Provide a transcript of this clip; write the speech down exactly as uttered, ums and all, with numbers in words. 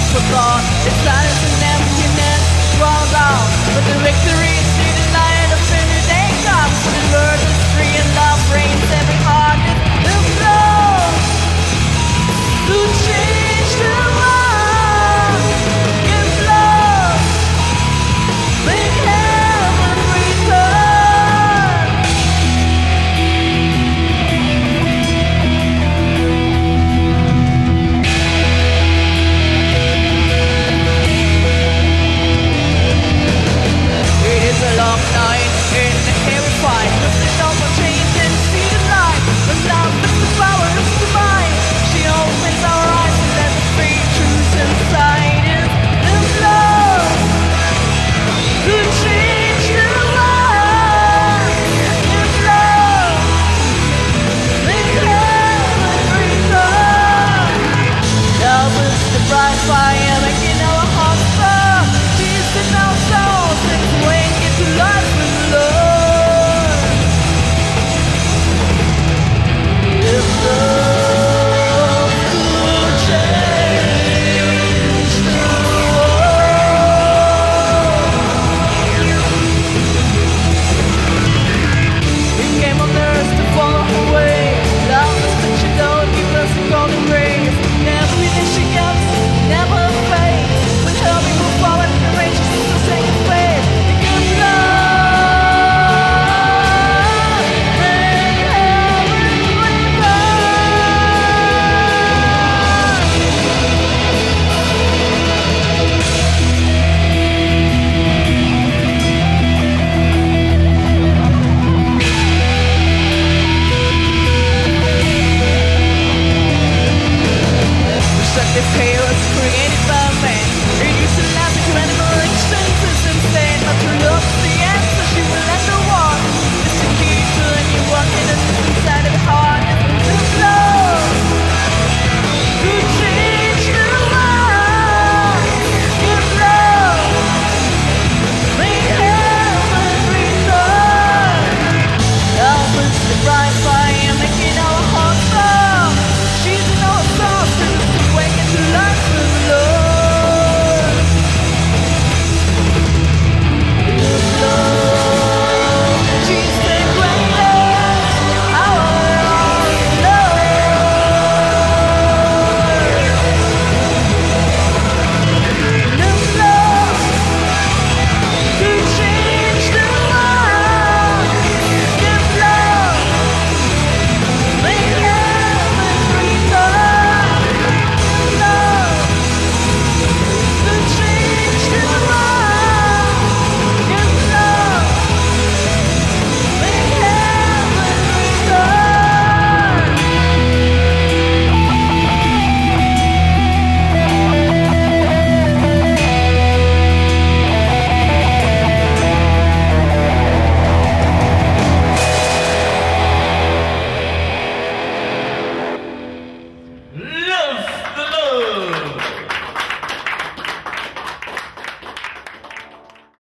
forgot. It's silence and emptiness draws out, but the victory is in the light of infinite day comes. So the world is free and love reigns. Every heart is the flow to change the world. Give love, make heaven return. It is a long night in the heavy fight. Nothing no more change and see the light. But love is the power of the mind. She opens our eyes and let us free truth inside us. There's love to change the world. There's love, make heaven return. Love is the bright fire making our hearts burn. Peace in our souls and wake into life with love. If love could change the world. We came on earth to follow her way. Love is such a load, give us a golden race. Never finishing up, never fade. With her we move forward, the range is the same fate. Because love, make heaven return. Destructive chaos created by